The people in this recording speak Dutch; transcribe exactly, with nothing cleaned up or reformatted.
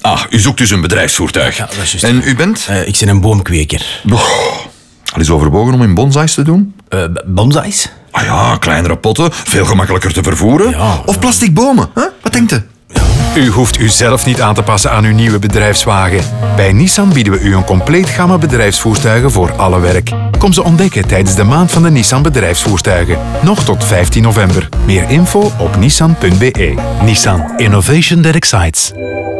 Ah, u zoekt dus een bedrijfsvoertuig. Ja, dat is juist. En u bent? Uh, ik ben een boomkweker. Oh, al is overwogen om in bonsais te doen? Uh, bonsais? Ah ja, kleinere potten, veel gemakkelijker te vervoeren. Ja, of ja. plastic bomen, hè? Wat denkt u? U hoeft uzelf niet aan te passen aan uw nieuwe bedrijfswagen. Bij Nissan bieden we u een compleet gamma bedrijfsvoertuigen voor alle werk. Kom ze ontdekken tijdens de maand van de Nissan bedrijfsvoertuigen. Nog tot vijftien november. Meer info op nissan punt be. Nissan. Innovation that excites.